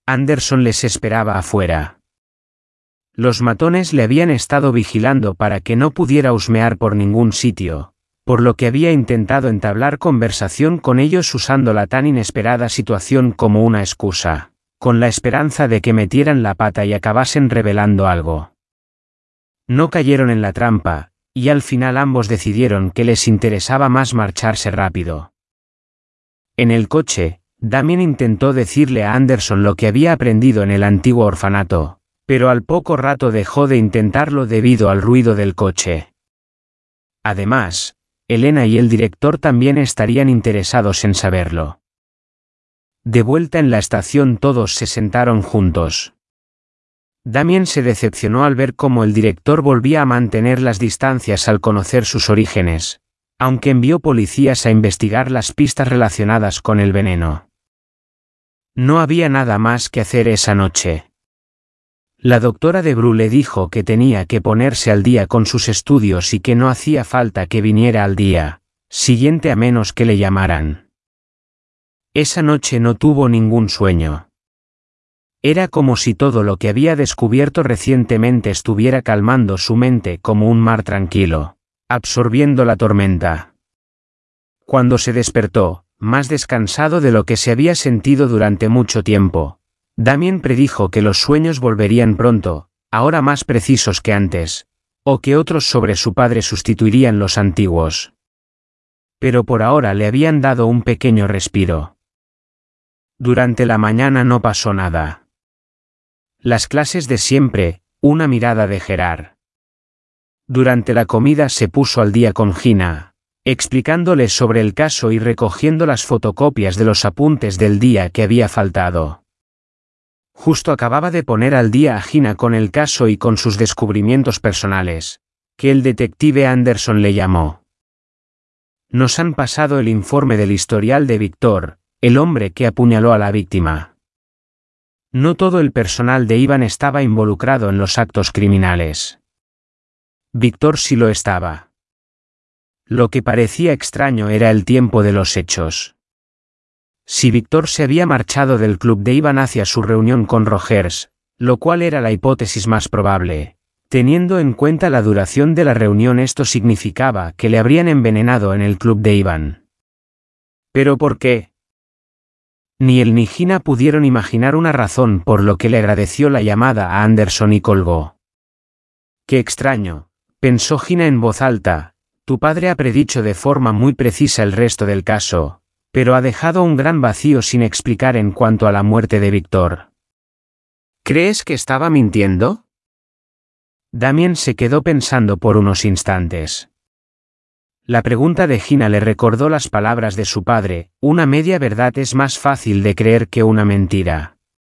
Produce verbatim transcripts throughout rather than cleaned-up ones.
Anderson les esperaba afuera. Los matones le habían estado vigilando para que no pudiera husmear por ningún sitio, por lo que había intentado entablar conversación con ellos usando la tan inesperada situación como una excusa, con la esperanza de que metieran la pata y acabasen revelando algo. No cayeron en la trampa, y al final ambos decidieron que les interesaba más marcharse rápido. En el coche, Damien intentó decirle a Anderson lo que había aprendido en el antiguo orfanato, pero al poco rato dejó de intentarlo debido al ruido del coche. Además, Elena y el director también estarían interesados en saberlo. De vuelta en la estación todos se sentaron juntos. Damien se decepcionó al ver cómo el director volvía a mantener las distancias al conocer sus orígenes, aunque envió policías a investigar las pistas relacionadas con el veneno. No había nada más que hacer esa noche. La doctora de Bru le dijo que tenía que ponerse al día con sus estudios y que no hacía falta que viniera al día siguiente a menos que le llamaran. Esa noche no tuvo ningún sueño. Era como si todo lo que había descubierto recientemente estuviera calmando su mente como un mar tranquilo, absorbiendo la tormenta. Cuando se despertó, más descansado de lo que se había sentido durante mucho tiempo, Damien predijo que los sueños volverían pronto, ahora más precisos que antes, o que otros sobre su padre sustituirían los antiguos. Pero por ahora le habían dado un pequeño respiro. Durante la mañana no pasó nada. Las clases de siempre, una mirada de Gerard. Durante la comida se puso al día con Gina, explicándole sobre el caso y recogiendo las fotocopias de los apuntes del día que había faltado. Justo acababa de poner al día a Gina con el caso y con sus descubrimientos personales, que el detective Anderson le llamó. Nos han pasado el informe del historial de Víctor, el hombre que apuñaló a la víctima. No todo el personal de Ivan estaba involucrado en los actos criminales. Víctor sí lo estaba. Lo que parecía extraño era el tiempo de los hechos. Si Víctor se había marchado del club de Ivan hacia su reunión con Rogers, lo cual era la hipótesis más probable, teniendo en cuenta la duración de la reunión, esto significaba que le habrían envenenado en el club de Ivan. ¿Pero por qué? Ni él ni Gina pudieron imaginar una razón, por lo que le agradeció la llamada a Anderson y colgó. Qué extraño, pensó Gina en voz alta, tu padre ha predicho de forma muy precisa el resto del caso, pero ha dejado un gran vacío sin explicar en cuanto a la muerte de Víctor. ¿Crees que estaba mintiendo? Damien se quedó pensando por unos instantes. La pregunta de Gina le recordó las palabras de su padre, una media verdad es más fácil de creer que una mentira.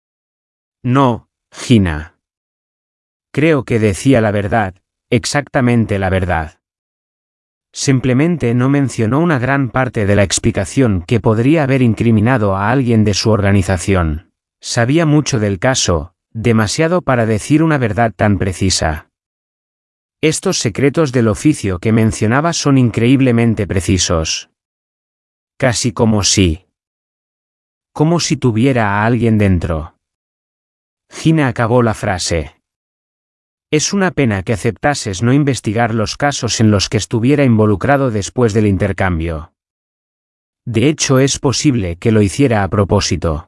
No, Gina. Creo que decía la verdad, exactamente la verdad. Simplemente no mencionó una gran parte de la explicación que podría haber incriminado a alguien de su organización. Sabía mucho del caso, demasiado para decir una verdad tan precisa. Estos secretos del oficio que mencionaba son increíblemente precisos. Casi como si... Como si tuviera a alguien dentro. Gina acabó la frase. Es una pena que aceptases no investigar los casos en los que estuviera involucrado después del intercambio. De hecho, es posible que lo hiciera a propósito.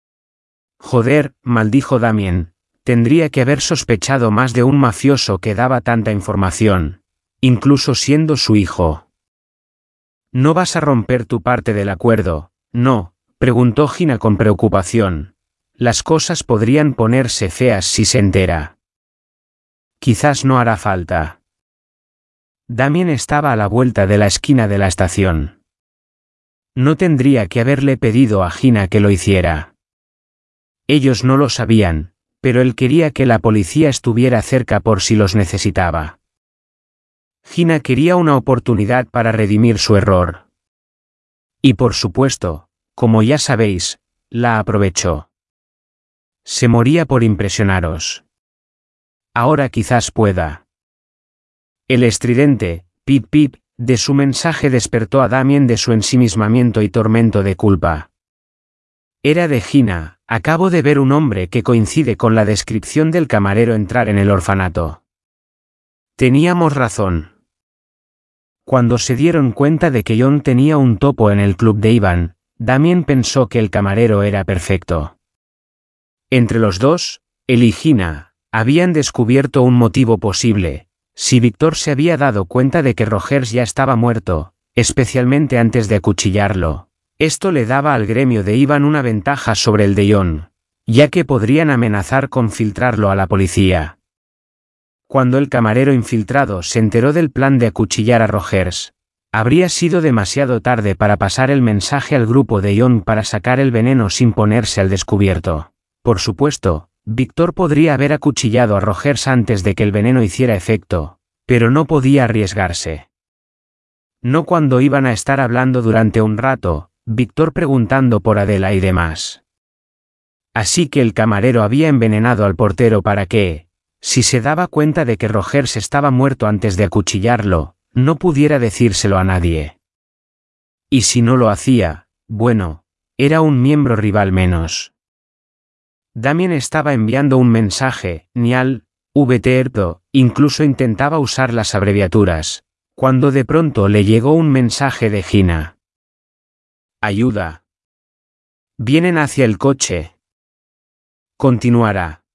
Joder, maldijo Damien. Tendría que haber sospechado más de un mafioso que daba tanta información, incluso siendo su hijo. ¿No vas a romper tu parte del acuerdo? No, preguntó Gina con preocupación. Las cosas podrían ponerse feas si se entera. Quizás no hará falta. Damien estaba a la vuelta de la esquina de la estación. No tendría que haberle pedido a Gina que lo hiciera. Ellos no lo sabían, pero él quería que la policía estuviera cerca por si los necesitaba. Gina quería una oportunidad para redimir su error. Y por supuesto, como ya sabéis, la aprovechó. Se moría por impresionaros. Ahora quizás pueda. El estridente, pip pip, de su mensaje despertó a Damien de su ensimismamiento y tormento de culpa. Era de Gina. Acabo de ver un hombre que coincide con la descripción del camarero entrar en el orfanato. Teníamos razón. Cuando se dieron cuenta de que John tenía un topo en el club de Ivan, Damien pensó que el camarero era perfecto. Entre los dos, él y Gina, habían descubierto un motivo posible. Si Víctor se había dado cuenta de que Rogers ya estaba muerto, especialmente antes de acuchillarlo, esto le daba al gremio de Ivan una ventaja sobre el de John, ya que podrían amenazar con filtrarlo a la policía. Cuando el camarero infiltrado se enteró del plan de acuchillar a Rogers, habría sido demasiado tarde para pasar el mensaje al grupo de John para sacar el veneno sin ponerse al descubierto. Por supuesto, Víctor podría haber acuchillado a Rogers antes de que el veneno hiciera efecto, pero no podía arriesgarse. No cuando iban a estar hablando durante un rato, Víctor preguntando por Adela y demás. Así que el camarero había envenenado al portero para que, si se daba cuenta de que Rogers estaba muerto antes de acuchillarlo, no pudiera decírselo a nadie. Y si no lo hacía, bueno, era un miembro rival menos. Damien estaba enviando un mensaje, Nial, V T R P O, incluso intentaba usar las abreviaturas, cuando de pronto le llegó un mensaje de Gina. Ayuda. Vienen hacia el coche. Continuará.